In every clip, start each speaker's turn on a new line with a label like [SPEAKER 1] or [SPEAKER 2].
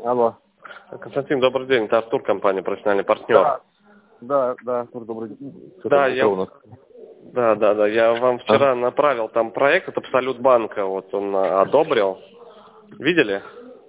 [SPEAKER 1] Алло.
[SPEAKER 2] Константин, добрый день. Это Артур, компания «Профессиональный партнер».
[SPEAKER 1] Да, Артур, добрый день.
[SPEAKER 2] Да, я вам вчера направил там проект от Абсолют банка, вот он одобрил. Видели?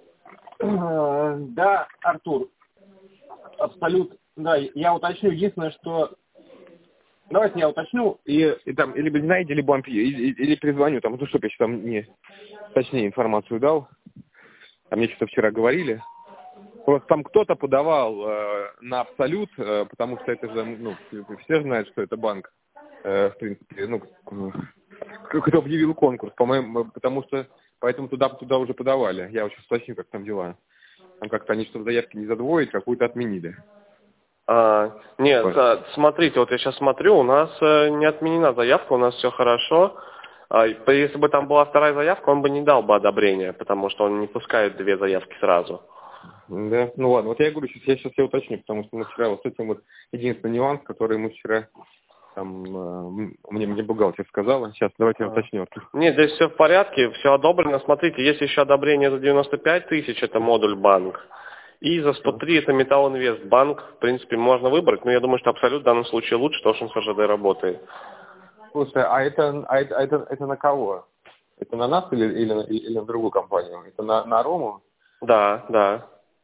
[SPEAKER 1] Да, Артур, Абсолют, да, я уточню, единственное, что... Давайте я уточню, и там, либо знаете, либо вам или перезвоню, там, чтобы я там не точнее информацию дал. А мне что-то вчера говорили. Просто там кто-то подавал на Абсолют, потому что это же, ну, все знают, что это банк, в принципе, ну, кто объявил конкурс, по-моему, потому что, поэтому туда уже подавали. Я очень уточню, как там дела. Там как-то они, чтобы заявки не задвоить, какую-то отменили.
[SPEAKER 2] Нет, вот. Смотрите, вот я сейчас смотрю, у нас не отменена заявка, у нас все хорошо. Если бы там была вторая заявка, он бы не дал бы одобрения, потому что он не пускает две заявки сразу.
[SPEAKER 1] Да, ну ладно, вот я говорю, сейчас я уточню, потому что мы вчера вот с этим вот единственный нюанс, который мы вчера там, мне бухгалтер сказала. Сейчас давайте я уточню.
[SPEAKER 2] Нет, здесь все в порядке, все одобрено. Смотрите, есть еще одобрение за 95 тысяч, это модуль банк. И за 103 это Металлинвест банк. В принципе, можно выбрать, но я думаю, что Абсолют в данном случае лучше, потому что он с РЖД работает.
[SPEAKER 1] Слушай, это на кого? Это на нас или на другую компанию? Это на Рому?
[SPEAKER 2] Да.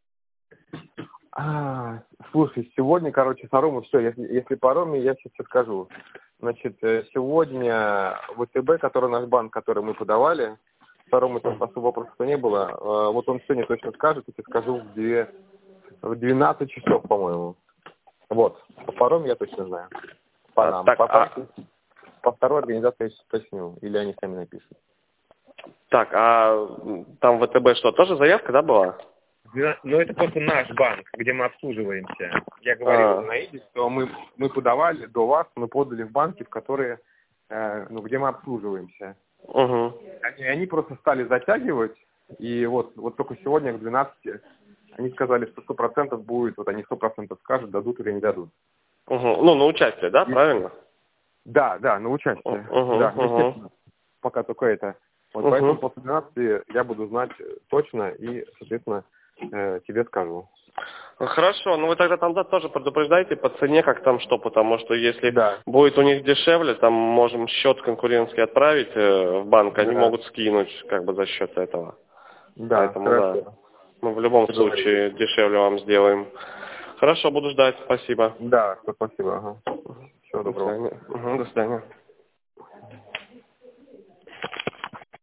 [SPEAKER 1] Слушай, сегодня, короче, с Рому все. Если по Роме, я сейчас тебе скажу. Значит, сегодня ВТБ, который наш банк, который мы подавали, второму там особо вопросов не было. Вот он сегодня точно скажет, я тебе скажу в 12 часов, по-моему. Вот. По Роме я точно знаю. По нам. По второй организации я сейчас уточню. Или они сами напишут.
[SPEAKER 2] Так, а там ВТБ что, тоже заявка, да, была?
[SPEAKER 1] Ну, это просто наш банк, где мы обслуживаемся. Я говорил на Иде, что мы подавали до вас, мы подали в банки, в которые, где мы обслуживаемся.
[SPEAKER 2] Угу.
[SPEAKER 1] Они просто стали затягивать, и вот только сегодня к 12 они сказали, что 100% будет, вот они 100% скажут, дадут или не дадут.
[SPEAKER 2] Угу. Ну, на участие, да, правильно?
[SPEAKER 1] Да, на участие. Естественно, пока только это. Вот поэтому после 12 я буду знать точно и, соответственно, тебе скажу.
[SPEAKER 2] Хорошо, ну вы тогда там тоже предупреждайте по цене, как там что, потому что если будет у них дешевле, там можем счет конкурентский отправить в банк, они могут скинуть как бы за счет этого.
[SPEAKER 1] Да,
[SPEAKER 2] поэтому да. Мы в любом случае дешевле вам сделаем. Хорошо, буду ждать, спасибо.
[SPEAKER 1] Да, спасибо. Ага. Всего доброго.
[SPEAKER 2] До свидания. До свидания.